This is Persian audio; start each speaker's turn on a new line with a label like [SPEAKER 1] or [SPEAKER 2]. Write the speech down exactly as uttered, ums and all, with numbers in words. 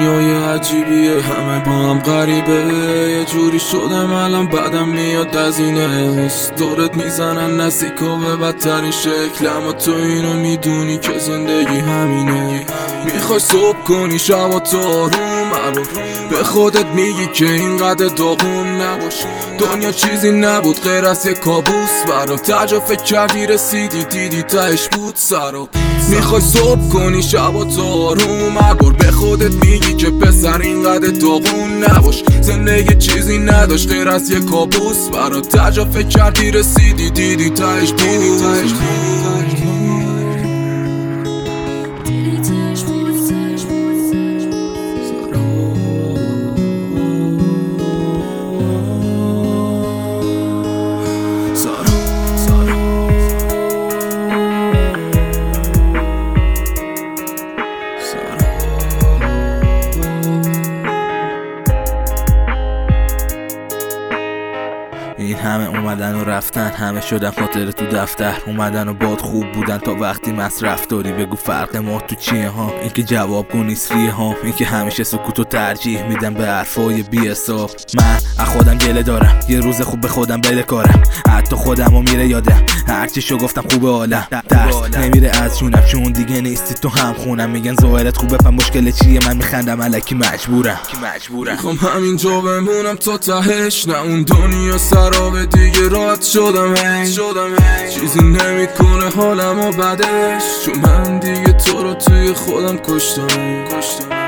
[SPEAKER 1] دنیای عجیبیه، همه با هم غریبه. یه جوری شدم الان بعدم میاد از این حس. دورت میزنن نزدیکا به بدترین شکل، اما تو اینو میدونی که زندگی همینه. میخوای صبح کنی شب تو آروم الان به خودت میگی که اینقدر داغون نباش. دنیا چیزی نبود غیر از یه کابوس برام. تجا فکر کردی رسیدی دیدی تهش بود سرا. میخوای صبح کنی شب تو آروم الان به خودت میگی که پسر اینقدر داغون نباش. زندگی چیزی نداشت غیر از یه کابوس برات. تجا فکر کردی رسیدی دیدی تهش بود.
[SPEAKER 2] این همه اومدن و رفتن، همه شدن خاطر تو دفتر. اومدن و باد خوب بودن تا وقتی مصرف داری. بگو فرق ما تو چیه ها؟ این که جوابگو نیست ریه ها. این که همیشه سکوتو ترجیح میدم به حرفای بی حساب. من از خودم گله دارم، یه روز خوب به خودم بده کارم. حتی خودمو میره یادم، هرچی شو گفتم خوبه حالم. درس نمیره از جونم چون دیگه نیستی تو هم خونم. میگن ظاهرت خوبه پس مشکل چیه؟ من میخندم الکی مجبورم.
[SPEAKER 1] میخوام همینجا بمونم تا تهش، نه اون دنیا سرابه دیگه راحت شدم. چیزی نمیکنه حالم و بدش، چون من دیگه تو رو توی خودم کشتم.